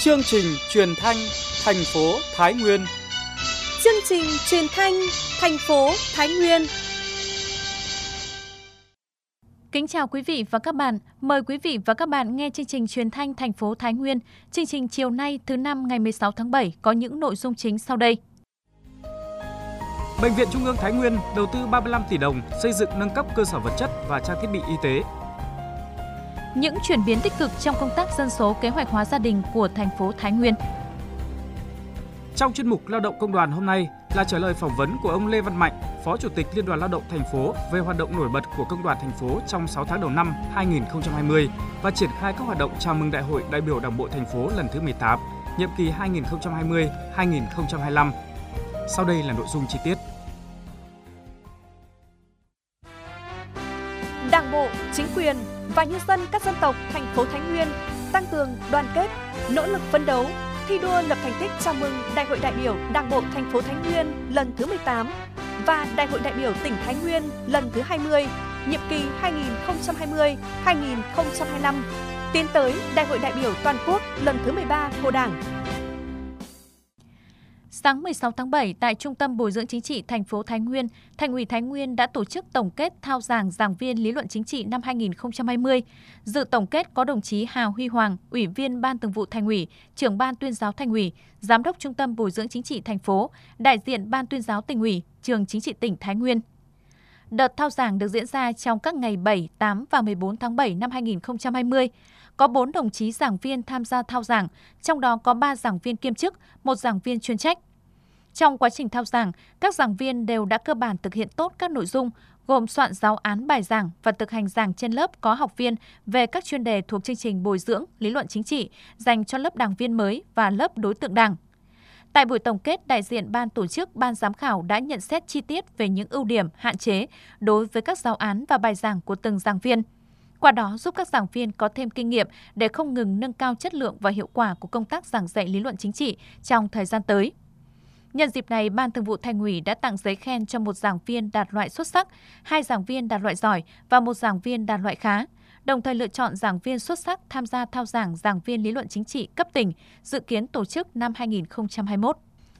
Chương trình truyền thanh thành phố Thái Nguyên. Chương trình truyền thanh thành phố Thái Nguyên. Kính chào quý vị và các bạn. Mời quý vị và các bạn nghe chương trình truyền thanh thành phố Thái Nguyên. Chương trình chiều nay thứ năm ngày 16 tháng 7 có những nội dung chính sau đây. Bệnh viện Trung ương Thái Nguyên đầu tư 35 tỷ đồng xây dựng nâng cấp cơ sở vật chất và trang thiết bị y tế. Những chuyển biến tích cực trong công tác dân số kế hoạch hóa gia đình của thành phố Thái Nguyên. Trong chuyên mục Lao động Công đoàn hôm nay là trả lời phỏng vấn của ông Lê Văn Mạnh, Phó Chủ tịch Liên đoàn Lao động thành phố về hoạt động nổi bật của Công đoàn thành phố trong 6 tháng đầu năm 2020 và triển khai các hoạt động chào mừng Đại hội đại biểu Đảng bộ thành phố lần thứ 18, nhiệm kỳ 2020-2025. Sau đây là nội dung chi tiết. Đảng bộ, chính quyền và nhân dân các dân tộc thành phố Thái Nguyên tăng cường đoàn kết, nỗ lực phấn đấu, thi đua lập thành tích chào mừng Đại hội đại biểu Đảng bộ thành phố Thái Nguyên lần thứ 18 và Đại hội đại biểu tỉnh Thái Nguyên lần thứ 20, nhiệm kỳ 2020-2025, tiến tới Đại hội đại biểu toàn quốc lần thứ 13 của Đảng. Sáng 16 tháng 7, tại Trung tâm Bồi dưỡng Chính trị thành phố Thái Nguyên, Thành ủy Thái Nguyên đã tổ chức tổng kết thao giảng giảng viên lý luận chính trị năm 2020. Dự tổng kết có đồng chí Hà Huy Hoàng, Ủy viên Ban Thường vụ Thành ủy, Trưởng Ban Tuyên giáo Thành ủy, Giám đốc Trung tâm Bồi dưỡng Chính trị thành phố, đại diện Ban Tuyên giáo Tỉnh ủy, Trường Chính trị tỉnh Thái Nguyên. Đợt thao giảng được diễn ra trong các ngày 7, 8 và 14 tháng 7 năm 2020. Có 4 đồng chí giảng viên tham gia thao giảng, trong đó có 3 giảng viên kiêm chức, 1 giảng viên chuyên trách. Trong quá trình thao giảng, các giảng viên đều đã cơ bản thực hiện tốt các nội dung, gồm soạn giáo án bài giảng và thực hành giảng trên lớp có học viên về các chuyên đề thuộc chương trình bồi dưỡng lý luận chính trị dành cho lớp đảng viên mới và lớp đối tượng đảng. Tại buổi tổng kết, đại diện ban tổ chức, ban giám khảo đã nhận xét chi tiết về những ưu điểm, hạn chế đối với các giáo án và bài giảng của từng giảng viên. Qua đó giúp các giảng viên có thêm kinh nghiệm để không ngừng nâng cao chất lượng và hiệu quả của công tác giảng dạy lý luận chính trị trong thời gian tới. Nhân dịp này, Ban Thường vụ Thành ủy đã tặng giấy khen cho 1 giảng viên đạt loại xuất sắc, 2 giảng viên đạt loại giỏi và 1 giảng viên đạt loại khá, đồng thời lựa chọn giảng viên xuất sắc tham gia thao giảng giảng viên lý luận chính trị cấp tỉnh, dự kiến tổ chức năm 2021.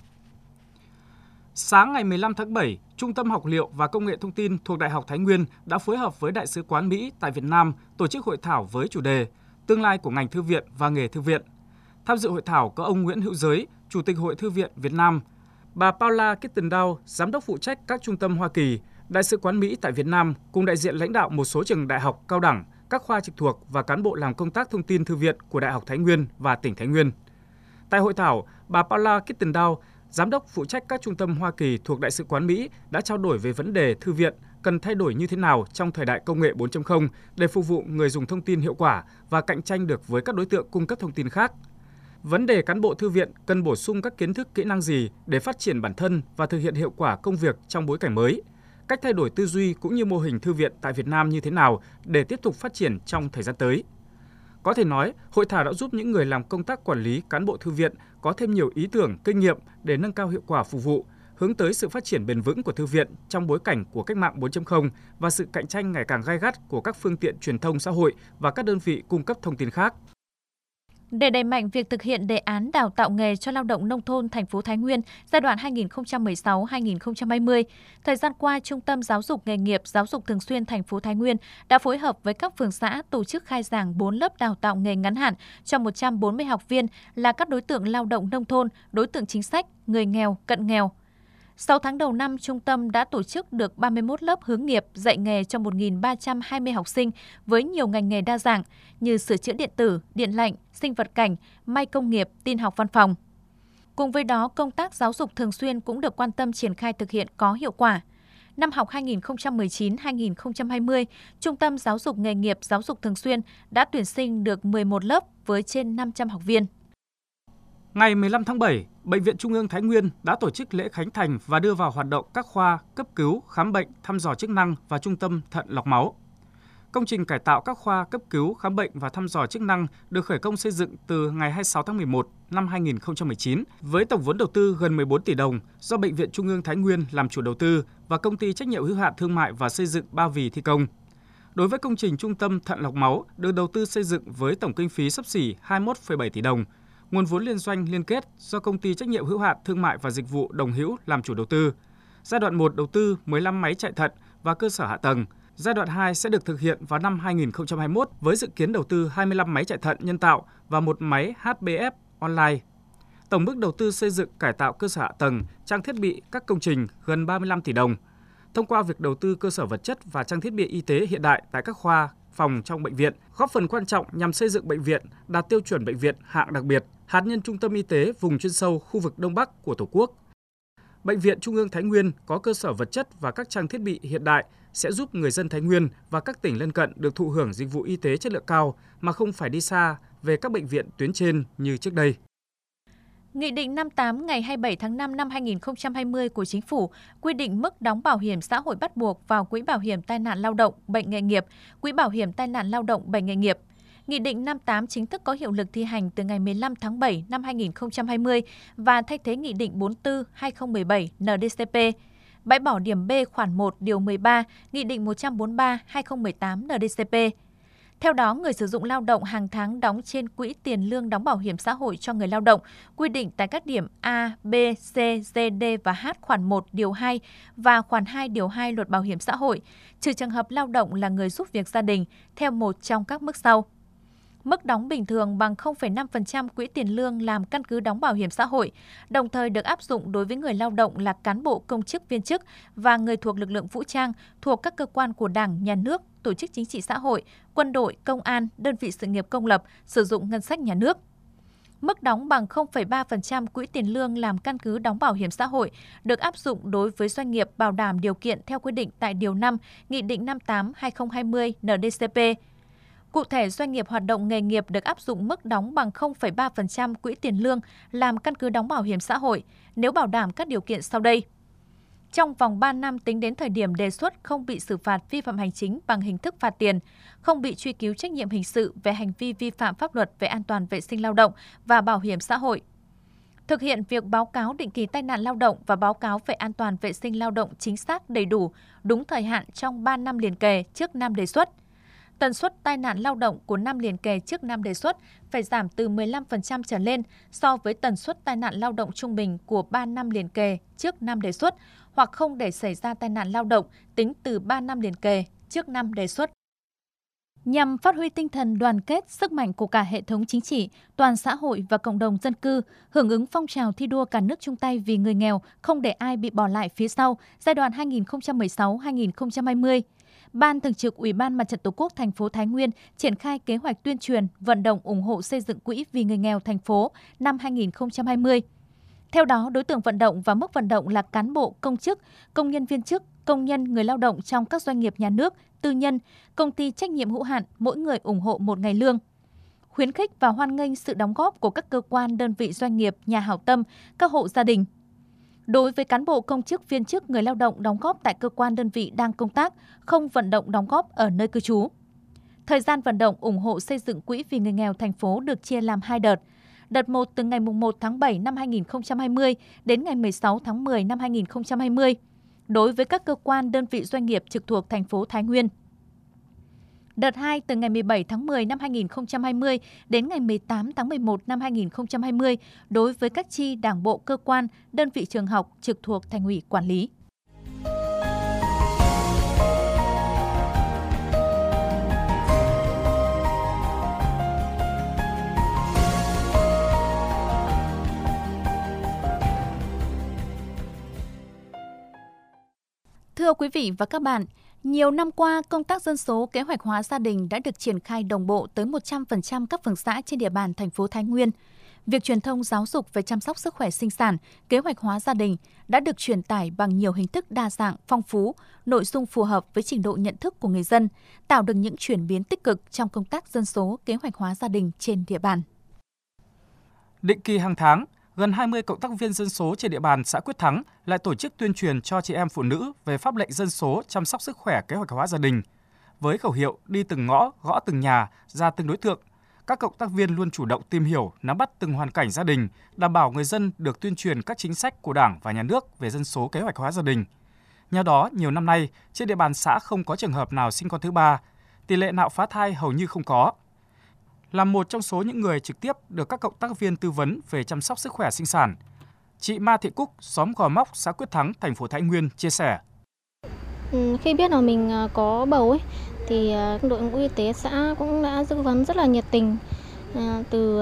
Sáng ngày 15 tháng 7, Trung tâm Học liệu và Công nghệ Thông tin thuộc Đại học Thái Nguyên đã phối hợp với Đại sứ quán Mỹ tại Việt Nam tổ chức hội thảo với chủ đề Tương lai của ngành thư viện và nghề thư viện. Tham dự hội thảo có ông Nguyễn Hữu Giới, Chủ tịch Hội Thư viện Việt Nam, bà Paula Kittendown, Giám đốc phụ trách các trung tâm Hoa Kỳ, Đại sứ quán Mỹ tại Việt Nam cùng đại diện lãnh đạo một số trường đại học cao đẳng, các khoa trực thuộc và cán bộ làm công tác thông tin thư viện của Đại học Thái Nguyên và tỉnh Thái Nguyên. Tại hội thảo, bà Paula Kittendown, Giám đốc phụ trách các trung tâm Hoa Kỳ thuộc Đại sứ quán Mỹ đã trao đổi về vấn đề thư viện cần thay đổi như thế nào trong thời đại công nghệ 4.0 để phục vụ người dùng thông tin hiệu quả và cạnh tranh được với các đối tượng cung cấp thông tin khác. Vấn đề cán bộ thư viện cần bổ sung các kiến thức, kỹ năng gì để phát triển bản thân và thực hiện hiệu quả công việc trong bối cảnh mới, cách thay đổi tư duy cũng như mô hình thư viện tại Việt Nam như thế nào để tiếp tục phát triển trong thời gian tới. Có thể nói, hội thảo đã giúp những người làm công tác quản lý cán bộ thư viện có thêm nhiều ý tưởng, kinh nghiệm để nâng cao hiệu quả phục vụ, hướng tới sự phát triển bền vững của thư viện trong bối cảnh của cách mạng 4.0 và sự cạnh tranh ngày càng gay gắt của các phương tiện truyền thông xã hội và các đơn vị cung cấp thông tin khác. Để đẩy mạnh việc thực hiện đề án đào tạo nghề cho lao động nông thôn thành phố Thái Nguyên giai đoạn 2016-2020, thời gian qua, Trung tâm Giáo dục nghề nghiệp Giáo dục thường xuyên thành phố Thái Nguyên đã phối hợp với các phường xã tổ chức khai giảng 4 lớp đào tạo nghề ngắn hạn cho 140 học viên là các đối tượng lao động nông thôn, đối tượng chính sách, người nghèo, cận nghèo. 6 tháng đầu năm, trung tâm đã tổ chức được 31 lớp hướng nghiệp dạy nghề cho 1.320 học sinh với nhiều ngành nghề đa dạng như sửa chữa điện tử, điện lạnh, sinh vật cảnh, may công nghiệp, tin học văn phòng. Cùng với đó, công tác giáo dục thường xuyên cũng được quan tâm triển khai thực hiện có hiệu quả. Năm học 2019-2020, Trung tâm Giáo dục nghề nghiệp Giáo dục thường xuyên đã tuyển sinh được 11 lớp với trên 500 học viên. Ngày 15 tháng 7, Bệnh viện Trung ương Thái Nguyên đã tổ chức lễ khánh thành và đưa vào hoạt động các khoa cấp cứu, khám bệnh, thăm dò chức năng và trung tâm thận lọc máu. Công trình cải tạo các khoa cấp cứu, khám bệnh và thăm dò chức năng được khởi công xây dựng từ ngày 26 tháng 11 năm 2019 với tổng vốn đầu tư gần 14 tỷ đồng do Bệnh viện Trung ương Thái Nguyên làm chủ đầu tư và Công ty trách nhiệm hữu hạn thương mại và xây dựng Ba Vì thi công. Đối với công trình trung tâm thận lọc máu được đầu tư xây dựng với tổng kinh phí xấp xỉ 21,7 tỷ đồng, nguồn vốn liên doanh liên kết do Công ty trách nhiệm hữu hạn Thương mại và Dịch vụ Đồng Hữu làm chủ đầu tư. Giai đoạn 1 đầu tư 15 máy chạy thận và cơ sở hạ tầng. Giai đoạn 2 sẽ được thực hiện vào năm 2021 với dự kiến đầu tư 25 máy chạy thận nhân tạo và một máy HbF online. Tổng mức đầu tư xây dựng cải tạo cơ sở hạ tầng, trang thiết bị các công trình gần 35 tỷ đồng. Thông qua việc đầu tư cơ sở vật chất và trang thiết bị y tế hiện đại tại các khoa, phòng trong bệnh viện, góp phần quan trọng nhằm xây dựng bệnh viện đạt tiêu chuẩn bệnh viện hạng đặc biệt, hạt nhân trung tâm y tế vùng chuyên sâu khu vực Đông Bắc của Tổ quốc. Bệnh viện Trung ương Thái Nguyên có cơ sở vật chất và các trang thiết bị hiện đại sẽ giúp người dân Thái Nguyên và các tỉnh lân cận được thụ hưởng dịch vụ y tế chất lượng cao mà không phải đi xa về các bệnh viện tuyến trên như trước đây. Nghị định 58 ngày 27 tháng 5 năm 2020 của Chính phủ quy định mức đóng bảo hiểm xã hội bắt buộc vào Quỹ bảo hiểm tai nạn lao động, bệnh nghề nghiệp, Quỹ bảo hiểm tai nạn lao động, bệnh nghề nghiệp. Nghị định 58 chính thức có hiệu lực thi hành từ ngày 15 tháng 7 năm 2020 và thay thế Nghị định 44/2017 NDCP. Bãi bỏ điểm B khoản 1 điều 13, Nghị định 143/2018 NDCP. Theo đó, người sử dụng lao động hàng tháng đóng trên quỹ tiền lương đóng bảo hiểm xã hội cho người lao động, quy định tại các điểm A, B, C, D, D và H khoản 1 điều 2 và khoản 2 điều 2 Luật Bảo hiểm xã hội, trừ trường hợp lao động là người giúp việc gia đình, theo một trong các mức sau. Mức đóng bình thường bằng 0,5% quỹ tiền lương làm căn cứ đóng bảo hiểm xã hội, đồng thời được áp dụng đối với người lao động là cán bộ công chức viên chức và người thuộc lực lượng vũ trang, thuộc các cơ quan của Đảng, Nhà nước, tổ chức chính trị xã hội, quân đội, công an, đơn vị sự nghiệp công lập, sử dụng ngân sách nhà nước. Mức đóng bằng 0,3% quỹ tiền lương làm căn cứ đóng bảo hiểm xã hội được áp dụng đối với doanh nghiệp bảo đảm điều kiện theo quy định tại Điều 5, Nghị định 58/2020 NDCP. Cụ thể, doanh nghiệp hoạt động nghề nghiệp được áp dụng mức đóng bằng 0,3% quỹ tiền lương làm căn cứ đóng bảo hiểm xã hội nếu bảo đảm các điều kiện sau đây. Trong vòng 3 năm tính đến thời điểm đề xuất không bị xử phạt vi phạm hành chính bằng hình thức phạt tiền, không bị truy cứu trách nhiệm hình sự về hành vi vi phạm pháp luật về an toàn vệ sinh lao động và bảo hiểm xã hội. Thực hiện việc báo cáo định kỳ tai nạn lao động và báo cáo về an toàn vệ sinh lao động chính xác đầy đủ, đúng thời hạn trong 3 năm liền kề trước năm đề xuất. Tần suất tai nạn lao động của năm liền kề trước năm đề xuất phải giảm từ 15% trở lên so với tần suất tai nạn lao động trung bình của 3 năm liền kề trước năm đề xuất, hoặc không để xảy ra tai nạn lao động tính từ 3 năm liền kề trước năm đề xuất. Nhằm phát huy tinh thần đoàn kết, sức mạnh của cả hệ thống chính trị, toàn xã hội và cộng đồng dân cư, hưởng ứng phong trào thi đua cả nước chung tay vì người nghèo, không để ai bị bỏ lại phía sau, giai đoạn 2016-2020, Ban Thường trực Ủy ban Mặt trận Tổ quốc thành phố Thái Nguyên triển khai kế hoạch tuyên truyền, vận động ủng hộ xây dựng quỹ vì người nghèo thành phố năm 2020. Theo đó, đối tượng vận động và mức vận động là cán bộ, công chức, công nhân viên chức, công nhân, người lao động trong các doanh nghiệp nhà nước, tư nhân, công ty trách nhiệm hữu hạn, mỗi người ủng hộ 1 ngày lương. Khuyến khích và hoan nghênh sự đóng góp của các cơ quan, đơn vị doanh nghiệp, nhà hảo tâm, các hộ gia đình. Đối với cán bộ công chức viên chức, người lao động đóng góp tại cơ quan đơn vị đang công tác, không vận động đóng góp ở nơi cư trú. Thời gian vận động ủng hộ xây dựng quỹ vì người nghèo thành phố được chia làm 2 đợt. Đợt 1 từ ngày 1 tháng 7 năm 2020 đến ngày 16 tháng 10 năm 2020 đối với các cơ quan, đơn vị doanh nghiệp trực thuộc thành phố Thái Nguyên. Đợt 2 từ ngày 17 tháng 10 năm 2020 đến ngày 18 tháng 11 năm 2020 đối với các chi đảng bộ, cơ quan, đơn vị trường học trực thuộc Thành ủy quản lý. Thưa quý vị và các bạn, nhiều năm qua, công tác dân số kế hoạch hóa gia đình đã được triển khai đồng bộ tới 100% các phường xã trên địa bàn thành phố Thái Nguyên. Việc truyền thông giáo dục về chăm sóc sức khỏe sinh sản, kế hoạch hóa gia đình đã được truyền tải bằng nhiều hình thức đa dạng, phong phú, nội dung phù hợp với trình độ nhận thức của người dân, tạo được những chuyển biến tích cực trong công tác dân số kế hoạch hóa gia đình trên địa bàn. Định kỳ hàng tháng, gần 20 cộng tác viên dân số trên địa bàn xã Quyết Thắng lại tổ chức tuyên truyền cho chị em phụ nữ về pháp lệnh dân số chăm sóc sức khỏe kế hoạch hóa gia đình. Với khẩu hiệu đi từng ngõ, gõ từng nhà, ra từng đối tượng, các cộng tác viên luôn chủ động tìm hiểu, nắm bắt từng hoàn cảnh gia đình, đảm bảo người dân được tuyên truyền các chính sách của Đảng và Nhà nước về dân số kế hoạch hóa gia đình. Nhờ đó, nhiều năm nay, trên địa bàn xã không có trường hợp nào sinh con thứ ba, tỷ lệ nạo phá thai hầu như không có. là một trong số những người trực tiếp được các cộng tác viên tư vấn về chăm sóc sức khỏe sinh sản. Chị Ma Thị Cúc, xóm Gò Móc, xã Quyết Thắng, thành phố Thái Nguyên chia sẻ. Khi biết là mình có bầu ấy, thì đội ngũ y tế xã cũng đã tư vấn rất là nhiệt tình, từ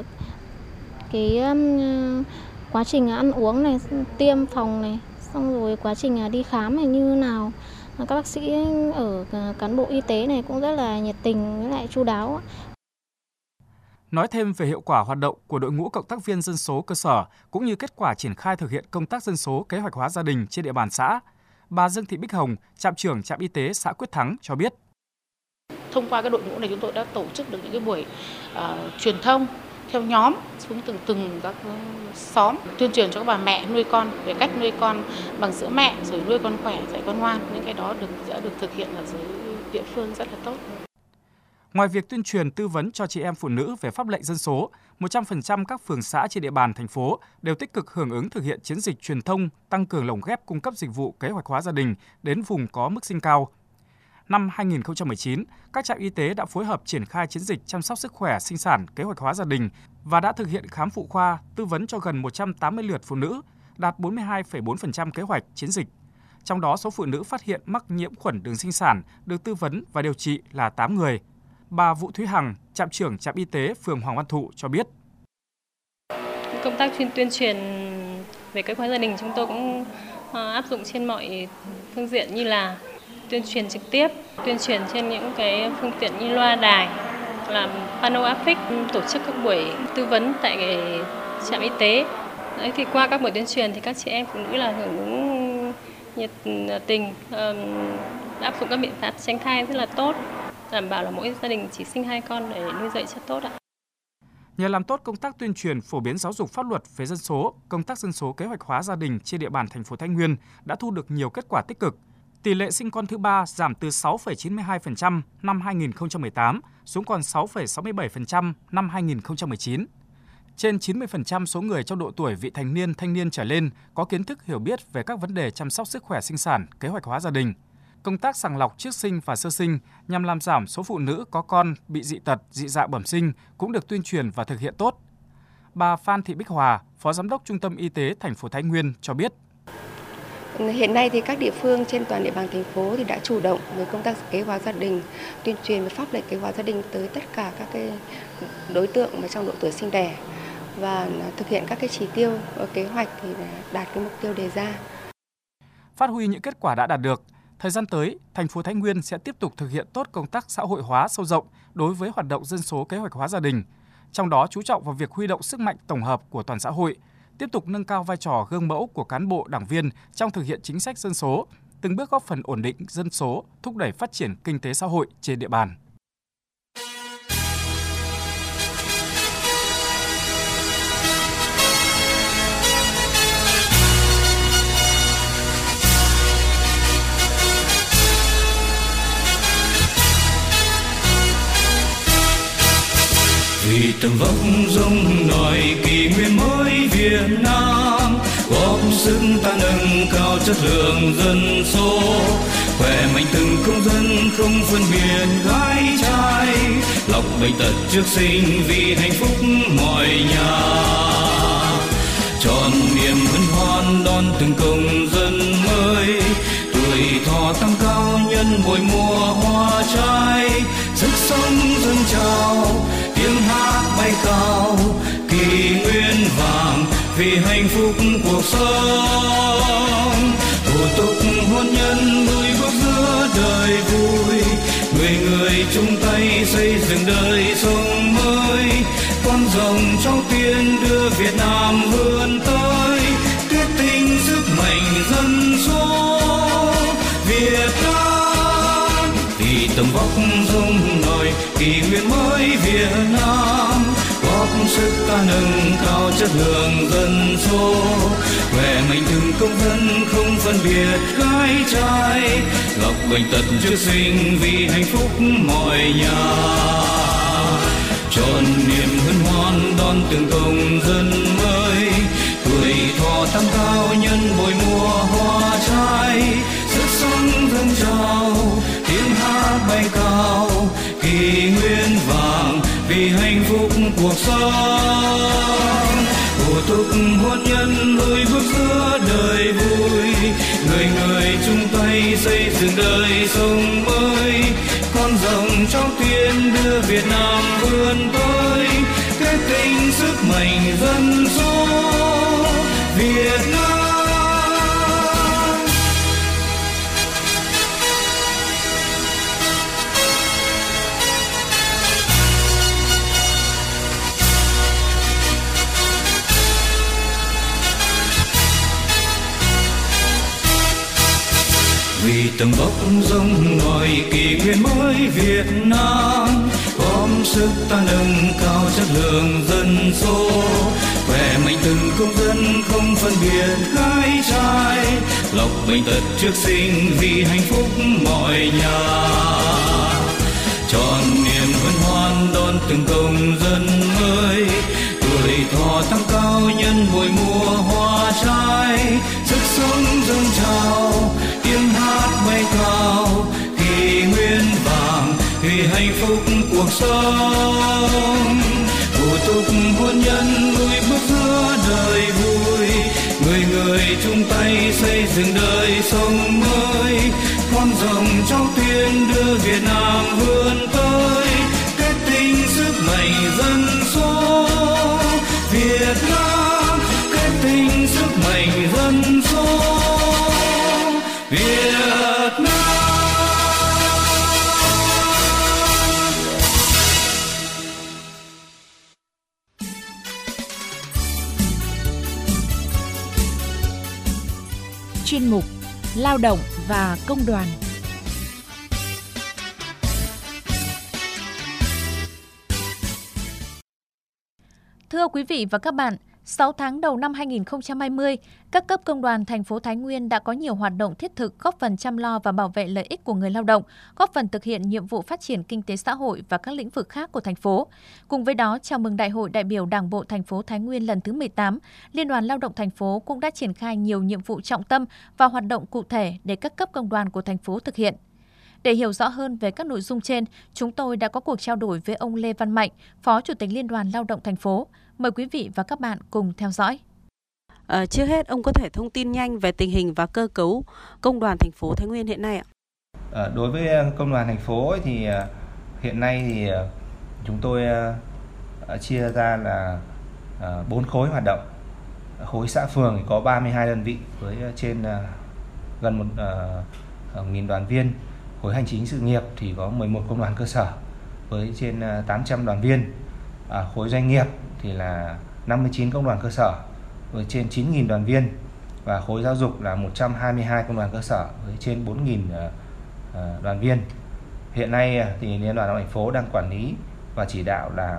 cái quá trình ăn uống này, tiêm phòng này, xong rồi quá trình đi khám này như nào. Các bác sĩ ở cán bộ y tế này cũng rất là nhiệt tình với lại chu đáo. Nói thêm về hiệu quả hoạt động của đội ngũ cộng tác viên dân số cơ sở cũng như kết quả triển khai thực hiện công tác dân số kế hoạch hóa gia đình trên địa bàn xã, bà Dương Thị Bích Hồng, trạm trưởng trạm y tế xã Quyết Thắng cho biết. Thông qua cái đội ngũ này chúng tôi đã tổ chức được những cái buổi truyền thông theo nhóm xuống từng các xóm, tuyên truyền cho các bà mẹ nuôi con về cách nuôi con bằng sữa mẹ, rồi nuôi con khỏe, dạy con ngoan. Những cái đó đã được thực hiện ở dưới địa phương rất là tốt. Ngoài việc tuyên truyền tư vấn cho chị em phụ nữ về pháp lệnh dân số, 100% các phường xã trên địa bàn thành phố đều tích cực hưởng ứng thực hiện chiến dịch truyền thông tăng cường lồng ghép cung cấp dịch vụ kế hoạch hóa gia đình đến vùng có mức sinh cao. Năm 2019, các trạm y tế đã phối hợp triển khai chiến dịch chăm sóc sức khỏe sinh sản kế hoạch hóa gia đình và đã thực hiện khám phụ khoa, tư vấn cho gần 180 lượt phụ nữ, đạt 42,4% kế hoạch chiến dịch. Trong đó, số phụ nữ phát hiện mắc nhiễm khuẩn đường sinh sản được tư vấn và điều trị là 8 người. Bà Vũ Thúy Hằng, trạm trưởng trạm y tế phường Hoàng Văn Thụ cho biết. Công tác tuyên truyền về kế hoạch hóa gia đình chúng tôi cũng áp dụng trên mọi phương diện như là tuyên truyền trực tiếp, tuyên truyền trên những cái phương tiện như loa đài, làm pano áp phích, tổ chức các buổi tư vấn tại trạm y tế. Đấy, thì qua các buổi tuyên truyền thì các chị em phụ nữ là hưởng ứng nhiệt tình, áp dụng các biện pháp tránh thai rất là tốt, đảm bảo là mỗi gia đình chỉ sinh 2 con để nuôi dạy cho tốt ạ. Nhờ làm tốt công tác tuyên truyền phổ biến giáo dục pháp luật về dân số, công tác dân số kế hoạch hóa gia đình trên địa bàn thành phố Thái Nguyên đã thu được nhiều kết quả tích cực. Tỷ lệ sinh con thứ 3 giảm từ 6,92% năm 2018 xuống còn 6,67% năm 2019. Trên 90% số người trong độ tuổi vị thành niên, thanh niên trở lên có kiến thức hiểu biết về các vấn đề chăm sóc sức khỏe sinh sản, kế hoạch hóa gia đình. Công tác sàng lọc trước sinh và sơ sinh nhằm làm giảm số phụ nữ có con bị dị tật, dị dạng bẩm sinh cũng được tuyên truyền và thực hiện tốt. Bà Phan Thị Bích Hòa, Phó Giám đốc Trung tâm Y tế thành phố Thái Nguyên cho biết. Hiện nay thì các địa phương trên toàn địa bàn thành phố thì đã chủ động với công tác kế hoạch hóa gia đình, tuyên truyền về pháp lệnh kế hoạch hóa gia đình tới tất cả các cái đối tượng mà trong độ tuổi sinh đẻ và thực hiện các cái chỉ tiêu kế hoạch thì đạt cái mục tiêu đề ra. Phát huy những kết quả đã đạt được, thời gian tới, thành phố Thái Nguyên sẽ tiếp tục thực hiện tốt công tác xã hội hóa sâu rộng đối với hoạt động dân số kế hoạch hóa gia đình, trong đó chú trọng vào việc huy động sức mạnh tổng hợp của toàn xã hội, tiếp tục nâng cao vai trò gương mẫu của cán bộ đảng viên trong thực hiện chính sách dân số, từng bước góp phần ổn định dân số, thúc đẩy phát triển kinh tế xã hội trên địa bàn. Vì tầm vóc rung nổi kỷ nguyên mới Việt Nam, góp sức ta nâng cao chất lượng dân số, khỏe mạnh từng công dân không phân biệt gái trai, lọc bệnh tật trước sinh vì hạnh phúc mọi nhà, tròn niềm hân hoan đón từng công dân mới, tuổi thọ tăng cao nhân mỗi mùa hoa trái, sức sống dâng trào tiếng hát bay cao, kỷ nguyên vàng vì hạnh phúc cuộc sống, thủ tục hôn nhân 10 bước giữa đời vui, người chung tay xây dựng đời sống mới, con rồng trong tiên đưa Việt Nam vươn tới, kết tinh sức mạnh dân số Việt Nam, vì tầm vóc rung nổi kỷ nguyên mới Việt Nam, góp sức ta nâng cao chất lượng dân số, khỏe mạnh từng công dân không phân biệt gái trai, lọc bệnh tật trước sinh vì hạnh phúc mọi nhà, tròn niềm hân hoan đón từng công dân mới, tuổi thọ tăng cao nhân mỗi mùa hoa trái, sức sống dâng trào tiếng hát bay cao, kỷ nguyên vàng vì vì hạnh phúc cuộc sống. Hủ tục hôn nhân lùi bước giữa đời vui, người người chung tay xây dựng đời sống mới. Con rồng trong tiên đưa Việt Nam vươn tới, kết tinh sức mạnh dân số Việt Nam. Vì từng bốc rông ngòi kỷ nguyên mới Việt Nam, góp sức ta nâng cao chất lượng dân số, khỏe mạnh từng công dân không phân biệt gái trai, lọc bệnh tật trước sinh vì hạnh phúc mọi nhà. Tròn niềm hân hoan đón từng công dân mới, tuổi thọ tăng cao nhân mỗi mùa hoa trái, sức sống dâng trào tiếng hát bay cao, kỷ nguyên vàng vì hạnh phúc cuộc sống. Hủ tục hôn nhân lùi bước giữa đời vui, người người chung tay xây dựng đời sống mới. Con rồng trong tiên đưa Việt Nam vươn tới, kết tinh sức mạnh dân số Việt Nam, kết tinh sức mạnh dân số Việt Nam. Chuyên mục Lao động và Công đoàn. Thưa quý vị và các bạn, 6 tháng đầu năm 2020, các cấp công đoàn thành phố Thái Nguyên đã có nhiều hoạt động thiết thực góp phần chăm lo và bảo vệ lợi ích của người lao động, góp phần thực hiện nhiệm vụ phát triển kinh tế xã hội và các lĩnh vực khác của thành phố. Cùng với đó, chào mừng Đại hội đại biểu Đảng bộ thành phố Thái Nguyên lần thứ 18, Liên đoàn Lao động thành phố cũng đã triển khai nhiều nhiệm vụ trọng tâm và hoạt động cụ thể để các cấp công đoàn của thành phố thực hiện. Để hiểu rõ hơn về các nội dung trên, chúng tôi đã có cuộc trao đổi với ông Lê Văn Mạnh, Phó Chủ tịch Liên đoàn Lao động thành phố. Mời quý vị và các bạn cùng theo dõi. Trước hết, ông có thể thông tin nhanh về tình hình và cơ cấu công đoàn thành phố Thái Nguyên hiện nay ạ? Đối với công đoàn thành phố thì hiện nay thì chúng tôi chia ra là 4 khối hoạt động. Khối xã phường thì có 32 đơn vị với trên gần 1.000 đoàn viên. Khối hành chính sự nghiệp thì có 11 công đoàn cơ sở với trên 800 đoàn viên. Khối doanh nghiệp thì là 59 công đoàn cơ sở với trên 9.000 đoàn viên, và khối giáo dục là 122 công đoàn cơ sở với trên 4.000 đoàn viên. Hiện nay thì Liên đoàn Lao động thành phố đang quản lý và chỉ đạo là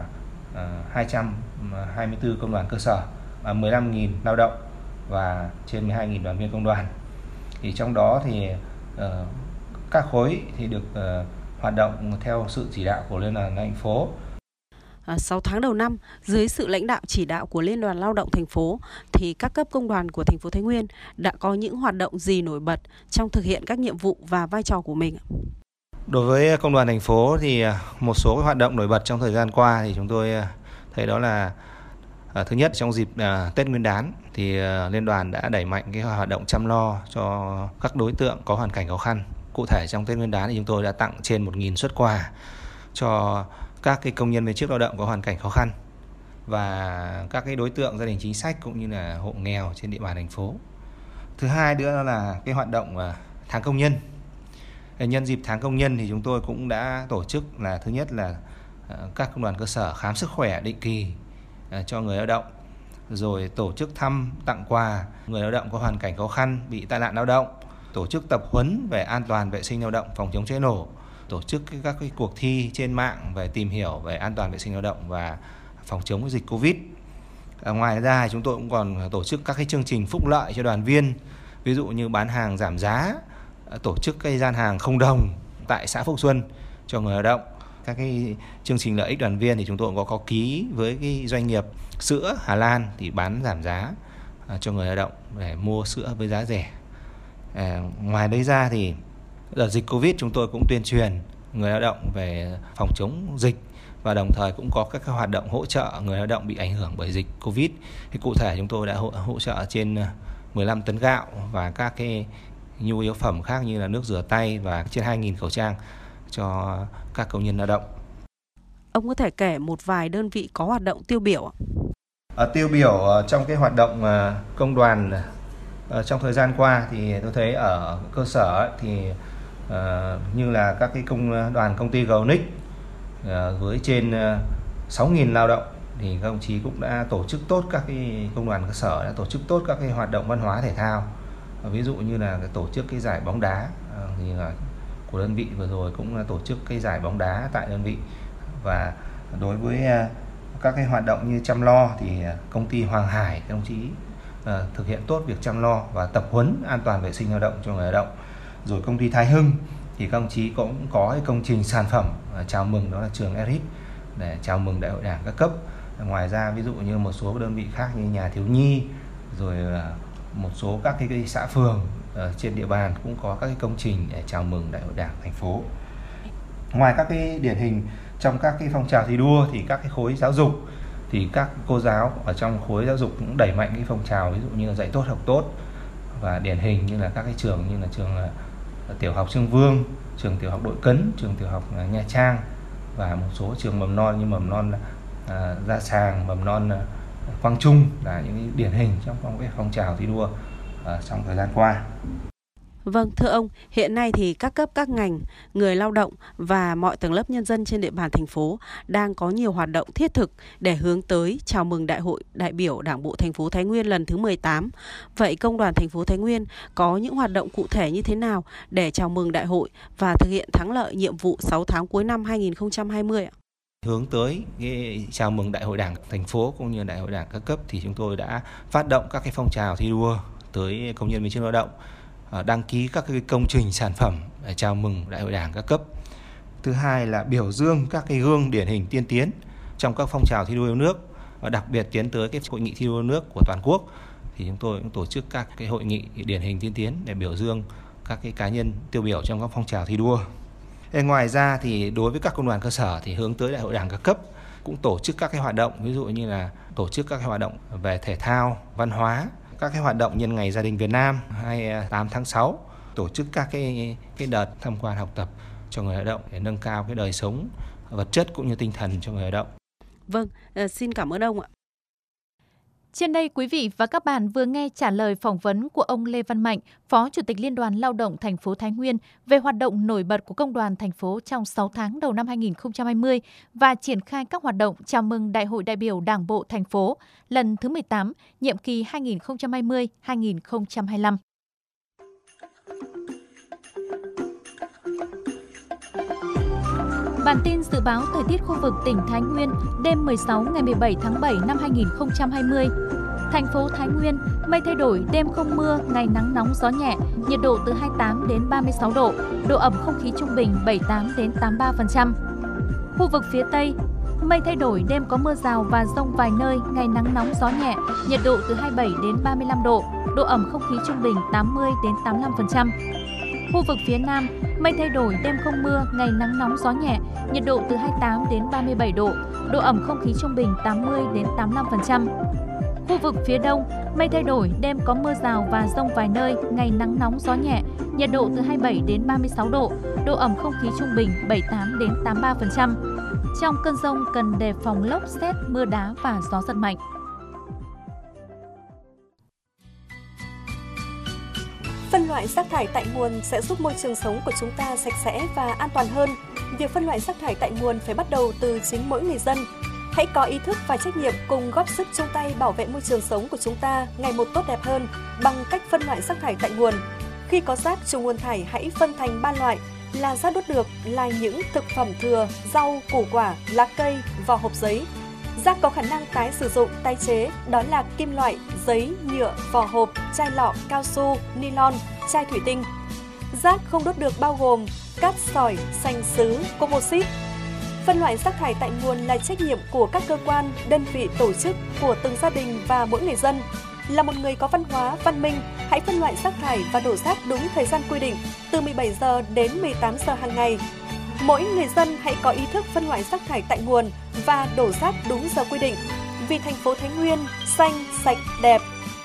224 công đoàn cơ sở, 15.000 lao động và trên 12.000 đoàn viên công đoàn. Thì trong đó thì các khối thì được hoạt động theo sự chỉ đạo của Liên đoàn Lao động thành phố. 6 tháng đầu năm, dưới sự lãnh đạo chỉ đạo của Liên đoàn Lao động thành phố, thì các cấp công đoàn của thành phố Thái Nguyên đã có những hoạt động gì nổi bật trong thực hiện các nhiệm vụ và vai trò của mình? Đối với công đoàn thành phố thì một số hoạt động nổi bật trong thời gian qua thì chúng tôi thấy đó là thứ nhất, trong dịp Tết Nguyên đán thì Liên đoàn đã đẩy mạnh cái hoạt động chăm lo cho các đối tượng có hoàn cảnh khó khăn. Cụ thể trong Tết Nguyên đán thì chúng tôi đã tặng trên 1.000 suất quà cho các cái công nhân viên chức lao động có hoàn cảnh khó khăn và các cái đối tượng gia đình chính sách cũng như là hộ nghèo trên địa bàn thành phố. Thứ hai nữa là cái hoạt động tháng công nhân. Nhân dịp tháng công nhân thì chúng tôi cũng đã tổ chức là thứ nhất là các công đoàn cơ sở khám sức khỏe định kỳ cho người lao động, rồi tổ chức thăm tặng quà người lao động có hoàn cảnh khó khăn bị tai nạn lao động, tổ chức tập huấn về an toàn vệ sinh lao động, phòng chống cháy nổ, tổ chức các cái cuộc thi trên mạng về tìm hiểu về an toàn vệ sinh lao động và phòng chống dịch Covid. Ngoài ra chúng tôi cũng còn tổ chức các cái chương trình phúc lợi cho đoàn viên, ví dụ như bán hàng giảm giá, tổ chức cái gian hàng không đồng tại xã Phúc Xuân cho người lao động. Các cái chương trình lợi ích đoàn viên thì chúng tôi cũng có ký với cái doanh nghiệp sữa Hà Lan thì bán giảm giá cho người lao động để mua sữa với giá rẻ. Ngoài đấy ra thì đợt dịch Covid chúng tôi cũng tuyên truyền người lao động về phòng chống dịch và đồng thời cũng có các hoạt động hỗ trợ người lao động bị ảnh hưởng bởi dịch Covid. Thì cụ thể chúng tôi đã hỗ trợ trên 15 tấn gạo và các cái nhu yếu phẩm khác như là nước rửa tay và trên 2.000 khẩu trang cho các công nhân lao động. Ông có thể kể một vài đơn vị có hoạt động tiêu biểu ạ? Tiêu biểu trong cái hoạt động công đoàn trong thời gian qua thì tôi thấy ở cơ sở thì như là các cái công đoàn công ty Gonic với trên 6.000 lao động thì các đồng chí cũng đã tổ chức tốt, các cái công đoàn cơ sở đã tổ chức tốt các cái hoạt động văn hóa thể thao, ví dụ như là tổ chức cái giải bóng đá thì là của đơn vị vừa rồi cũng là tổ chức cái giải bóng đá tại đơn vị. Và đối với các cái hoạt động như chăm lo thì công ty Hoàng Hải các đồng chí thực hiện tốt việc chăm lo và tập huấn an toàn vệ sinh lao động cho người lao động. Rồi công ty Thái Hưng thì các đồng chí cũng có cái công trình sản phẩm chào mừng, đó là trường ERIC để chào mừng đại hội đảng các cấp. Ngoài ra ví dụ như một số đơn vị khác như nhà thiếu nhi, rồi một số các cái xã phường trên địa bàn cũng có các cái công trình để chào mừng đại hội đảng thành phố. Ngoài các cái điển hình trong các cái phong trào thi đua thì các cái khối giáo dục thì các cô giáo ở trong khối giáo dục cũng đẩy mạnh cái phong trào, ví dụ như là dạy tốt học tốt, và điển hình như là các cái trường như là trường tiểu học Trương Vương, trường tiểu học Đội Cấn, trường tiểu học Nha Trang và một số trường mầm non như mầm non Gia Sàng, mầm non Quang Trung là những điển hình trong cái phong trào thi đua trong thời gian qua. Vâng, thưa ông, hiện nay thì các cấp các ngành, người lao động và mọi tầng lớp nhân dân trên địa bàn thành phố đang có nhiều hoạt động thiết thực để hướng tới chào mừng Đại hội đại biểu Đảng bộ thành phố Thái Nguyên lần thứ 18. Vậy Công đoàn thành phố Thái Nguyên có những hoạt động cụ thể như thế nào để chào mừng đại hội và thực hiện thắng lợi nhiệm vụ 6 tháng cuối năm 2020 ạ? Hướng tới cái chào mừng Đại hội Đảng thành phố cũng như Đại hội Đảng các cấp thì chúng tôi đã phát động các cái phong trào thi đua tới công nhân viên chức lao động, đăng ký các cái công trình sản phẩm để chào mừng Đại hội Đảng các cấp. Thứ hai là biểu dương các cái gương điển hình tiên tiến trong các phong trào thi đua yêu nước, và đặc biệt tiến tới cái hội nghị thi đua yêu nước của toàn quốc thì chúng tôi cũng tổ chức các cái hội nghị điển hình tiên tiến để biểu dương các cái cá nhân tiêu biểu trong các phong trào thi đua. Ngoài ra thì đối với các công đoàn cơ sở thì hướng tới Đại hội Đảng các cấp cũng tổ chức các cái hoạt động, ví dụ như là tổ chức các cái hoạt động về thể thao, văn hóa, các cái hoạt động nhân ngày gia đình Việt Nam 28 tháng 6, tổ chức các cái đợt tham quan học tập cho người lao động để nâng cao cái đời sống vật chất cũng như tinh thần cho người lao động. Vâng, xin cảm ơn ông ạ. Trên đây, quý vị và các bạn vừa nghe trả lời phỏng vấn của ông Lê Văn Mạnh, Phó Chủ tịch Liên đoàn Lao động thành phố Thái Nguyên về hoạt động nổi bật của Công đoàn thành phố trong 6 tháng đầu năm 2020 và triển khai các hoạt động chào mừng Đại hội đại biểu Đảng bộ thành phố lần thứ 18, nhiệm kỳ 2020-2025. Bản tin dự báo thời tiết khu vực tỉnh Thái Nguyên đêm 16 ngày 17 tháng 7 năm 2020. Thành phố Thái Nguyên, mây thay đổi, đêm không mưa, ngày nắng nóng gió nhẹ, nhiệt độ từ 28 đến 36 độ, độ ẩm không khí trung bình 78 đến 83%. Khu vực phía Tây, mây thay đổi, đêm có mưa rào và dông vài nơi, ngày nắng nóng gió nhẹ, nhiệt độ từ 27 đến 35 độ, độ ẩm không khí trung bình 80 đến 85%. Khu vực phía Nam, mây thay đổi, đêm không mưa, ngày nắng nóng gió nhẹ, nhiệt độ từ 28 đến 37 độ, độ ẩm không khí trung bình 80 đến 85%. Khu vực phía Đông, mây thay đổi, đêm có mưa rào và dông vài nơi, ngày nắng nóng gió nhẹ, nhiệt độ từ 27 đến 36 độ, độ ẩm không khí trung bình 78 đến 83%. Trong cơn dông cần đề phòng lốc, sét, mưa đá và gió giật mạnh. Phân loại rác thải tại nguồn sẽ giúp môi trường sống của chúng ta sạch sẽ và an toàn hơn. Việc phân loại rác thải tại nguồn phải bắt đầu từ chính mỗi người dân. Hãy có ý thức và trách nhiệm cùng góp sức chung tay bảo vệ môi trường sống của chúng ta ngày một tốt đẹp hơn bằng cách phân loại rác thải tại nguồn. Khi có rác trùng nguồn thải hãy phân thành 3 loại là rác đốt được, là những thực phẩm thừa, rau, củ quả, lá cây, vỏ hộp giấy. Rác có khả năng tái sử dụng, tái chế, đó là kim loại, giấy, nhựa, vỏ hộp, chai lọ, cao su, nylon, chai thủy tinh. Rác không đốt được bao gồm cát sỏi, sành sứ, composite. Phân loại rác thải tại nguồn là trách nhiệm của các cơ quan, đơn vị, tổ chức, của từng gia đình và mỗi người dân. Là một người có văn hóa, văn minh, hãy phân loại rác thải và đổ rác đúng thời gian quy định, từ 17 giờ đến 18 giờ hàng ngày. Mỗi người dân hãy có ý thức phân loại rác thải tại nguồn và đổ rác đúng giờ quy định. Vì thành phố Thái Nguyên xanh, sạch, đẹp.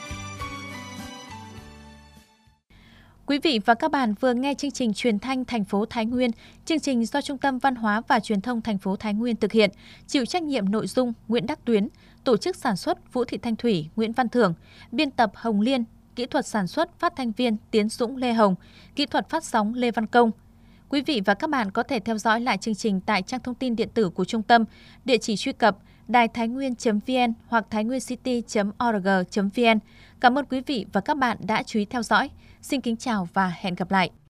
Quý vị và các bạn vừa nghe chương trình Truyền thanh thành phố Thái Nguyên, chương trình do Trung tâm Văn hóa và Truyền thông thành phố Thái Nguyên thực hiện, chịu trách nhiệm nội dung Nguyễn Đắc Tuyến, tổ chức sản xuất Vũ Thị Thanh Thủy, Nguyễn Văn Thưởng, biên tập Hồng Liên, kỹ thuật sản xuất phát thanh viên Tiến Dũng Lê Hồng, kỹ thuật phát sóng Lê Văn Công. Quý vị và các bạn có thể theo dõi lại chương trình tại trang thông tin điện tử của trung tâm, địa chỉ truy cập đài-tháinguyen.vn hoặc thainguencity.org.vn. Cảm ơn quý vị và các bạn đã chú ý theo dõi. Xin kính chào và hẹn gặp lại.